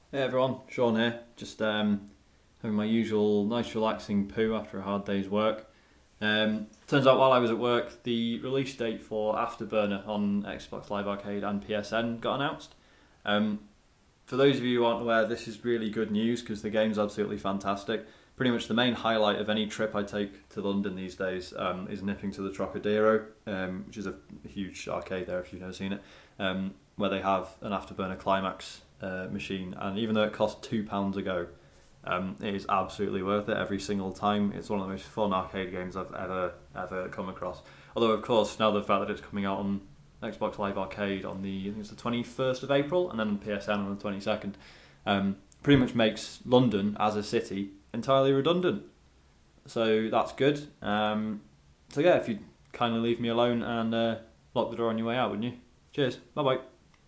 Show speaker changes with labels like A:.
A: Hey everyone, Sean here. Just having my usual nice relaxing poo after a hard day's work. Turns out while I was at work, the release date for Afterburner on Xbox Live Arcade and PSN got announced. Um, for those of you who aren't aware, this is really good news because the game's absolutely fantastic. Pretty much the main highlight of any trip I take to London these days is nipping to the Trocadero, which is a huge arcade there if you've never seen it, where they have an Afterburner Climax machine. And even though it costs £2 a go, it is absolutely worth it every single time. It's one of the most fun arcade games I've ever come across. Although, of course, now the fact that it's coming out on Xbox Live Arcade on I think it's the 21st of April, and then on PSN on the 22nd, pretty much makes London as a city entirely redundant. So that's good. So yeah, if you'd kindly leave me alone and lock the door on your way out, wouldn't you? Cheers. Bye bye.